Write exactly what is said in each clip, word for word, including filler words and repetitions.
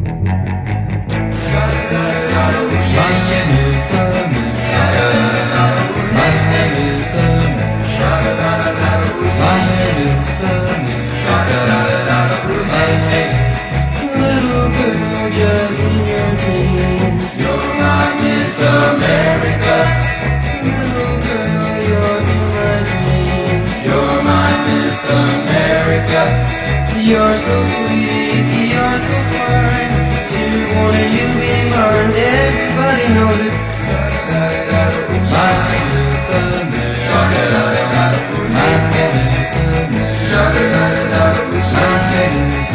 My name is America. My name is America. My name is America. My name. Little girl, just in your dreams, you're my Miss America. Little girl, you're in my dreams, you're my Miss America. You're so sweet, you're so fine. Do you wanna you be mine? Everybody knows it. My Miss America. My Miss America. My Miss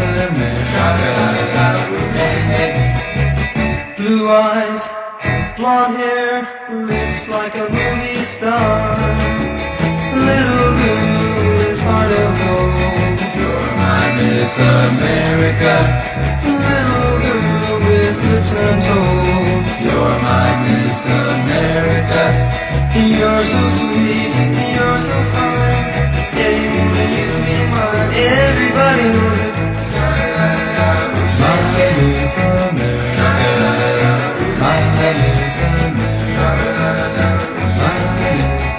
America. Blue eyes, blonde hair, lips like a movie star. Little girl with heart of gold, you're my Miss America. Little girl with lips untold, you're my Miss America. You're so sweet, you're so fine. Yeah, you wanna you be mine. Everybody knows it. My name is America. My name is America. My name is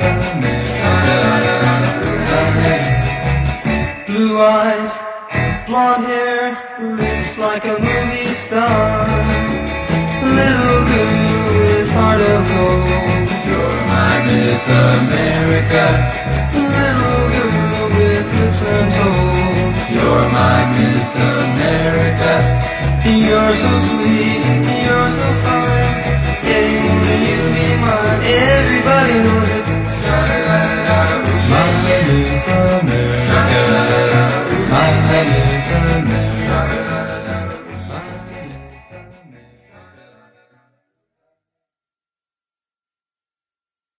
America. Blue eyes, blonde hair, lips like a movie star. Little girl with heart of gold, you're my Miss America. Little girl with lips untold, you're my Miss America. You're so sweet, you're so fine. Yeah, you wanna you be mine. Everybody knows it.